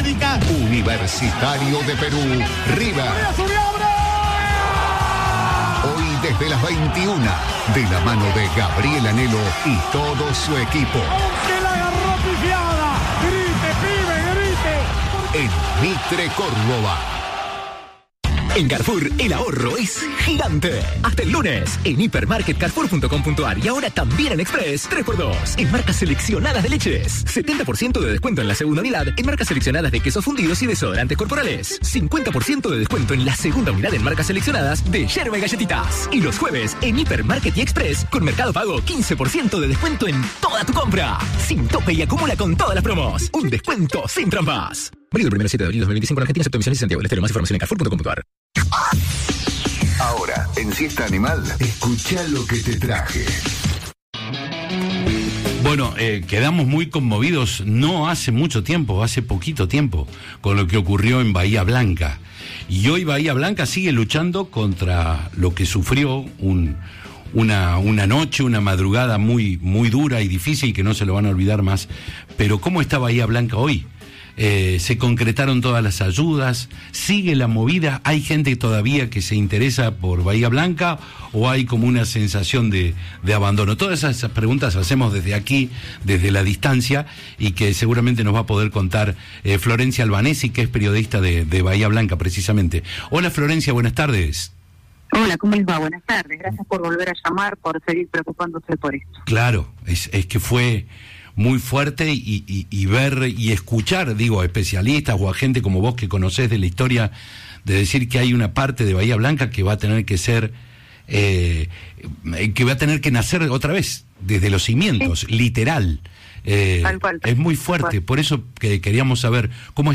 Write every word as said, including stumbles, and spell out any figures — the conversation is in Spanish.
América. Universitario de Perú, River. Hoy desde las veintiuna, de la mano de Gabriel Anhelo y todo su equipo. Aunque la agarró pifiada. Grite, pibe, grite. En Mitre, Córdoba. En Carrefour, el ahorro es gigante. Hasta el lunes, en hipermarket carrefour punto com punto a r y ahora también en Express, tres por dos. En marcas seleccionadas de leches. setenta por ciento de descuento en la segunda unidad en marcas seleccionadas de quesos fundidos y desodorantes corporales. cincuenta por ciento de descuento en la segunda unidad en marcas seleccionadas de yerba y galletitas. Y los jueves, en Hipermarket y Express, con Mercado Pago, quince por ciento de descuento en toda tu compra. Sin tope y acumula con todas las promos. Un descuento sin trampas. Válido el primero siete de abril de dos mil veinticinco en Argentina, excepto emisiones y Santiago del Estero. Más información en carrefour punto com punto a r. Ahora, en Siesta Animal, escucha lo que te traje. Bueno, eh, quedamos muy conmovidos no hace mucho tiempo, hace poquito tiempo, con lo que ocurrió en Bahía Blanca. Y hoy Bahía Blanca sigue luchando contra lo que sufrió un, una, una noche, una madrugada muy, muy dura y difícil que no se lo van a olvidar más. Pero ¿cómo está Bahía Blanca hoy? Eh, se concretaron todas las ayudas, sigue la movida, hay gente todavía que se interesa por Bahía Blanca o hay como una sensación de, de abandono. Todas esas preguntas las hacemos desde aquí, desde la distancia, y que seguramente nos va a poder contar eh, Florencia Albanesi, que es periodista de, de Bahía Blanca precisamente. Hola Florencia, buenas tardes. Hola, ¿cómo les va? Buenas tardes, gracias por volver a llamar, por seguir preocupándose por esto. Claro, es, es que fue muy fuerte y, y, y ver y escuchar, digo, a especialistas o a gente como vos que conocés de la historia, de decir que hay una parte de Bahía Blanca que va a tener que ser, eh, que va a tener que nacer otra vez, desde los cimientos, sí. Literal. Eh, Tal cual. Es muy fuerte, por eso que queríamos saber cómo está